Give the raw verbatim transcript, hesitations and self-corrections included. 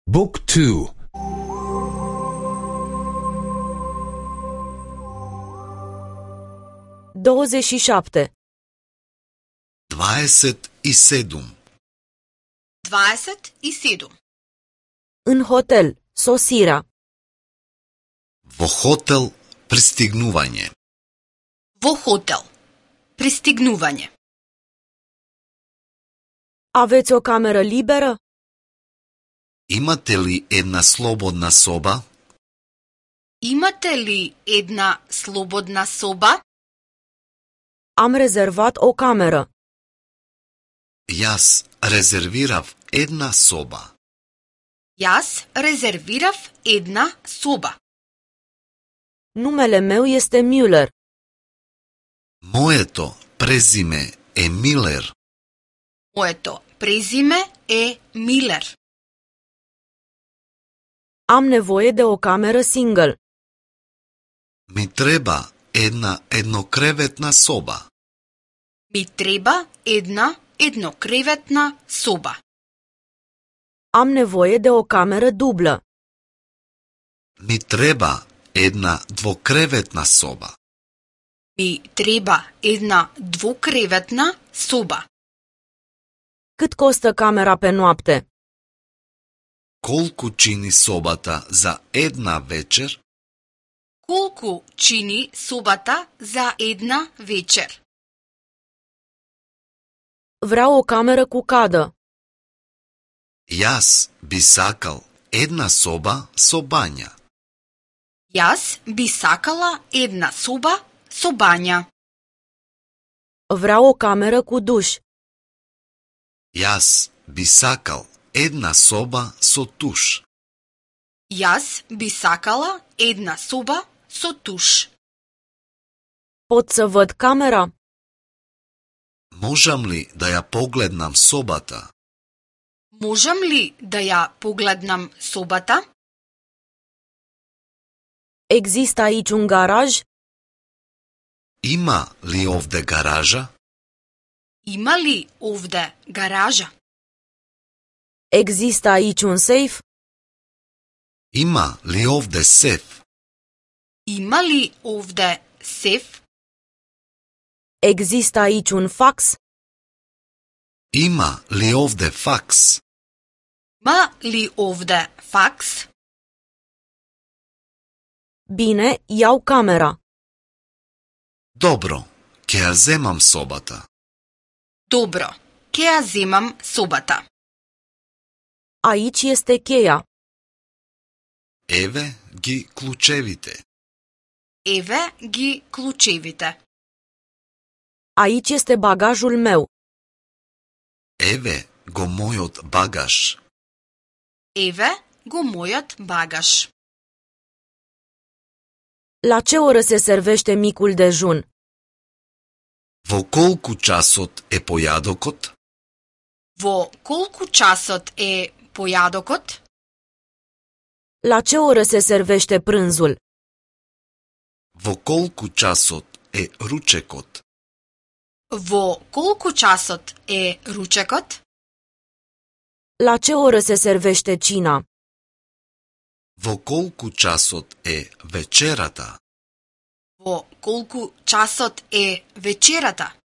บุ๊กทู douăzeci și șapte. dvadeset i sedam. dvadeset i sedam. În hotel, sosirea. Во хотел пристигнување. Во хотел. Пристигнување. Aveți o cameră liberă? Имате ли една слободна соба? Имате ли една слободна соба? Am rezervat o cameră. Јас резервирав една соба. Јас резервирав една соба. Numele meu este Müller. Моето презиме е Милер. Моето презиме е Милер. Am nevoie de o cameră single. Ми треба една еднокреветна соба. Ми треба една еднокреветна соба. Am nevoie de o cameră dublă. Ми треба една двокреветна соба. Ми треба една двукреветна соба. Cât costă camera pe noapte? Колку чини собата за една вечер? Колку чини собата за една вечер? Vreau o cameră cu cadă. Јас би сакал една соба со бања. Јас би сакала една соба со бања. Vreau o cameră cu duș. Јас би сакал една соба со туш. Јас би сакала една соба со туш. Pot să văd camera? Можам ли да ја погледнам собата? Можам ли да ја погледнам собата? Există aici un garaj? Има ли овде гаража? Има ли овде гаража? Există aici un seif? Има ли овде сеф? Има ли овде сеф? Există aici un fax? Има ли овде факс? Има ли овде факс? Bine, iau camera. Добро, ќе ја земам собата. Добро, ќе ја земам собата. Aici este cheia. Еве ги клучевите. Еве ги клучевите. Aici este bagajul meu. Еве го мојот багаж. Еве го мојот багаж. La ce oră se servește micul dejun? Во колку часот е појадокот? Во колку часот е појадокот? La ce oră se servește prânzul? Во колку часот е ручекот? Во колку часот е ручекот? La ce oră se servește cina? Во колку часот е вечерата? Во колку часот е вечерата?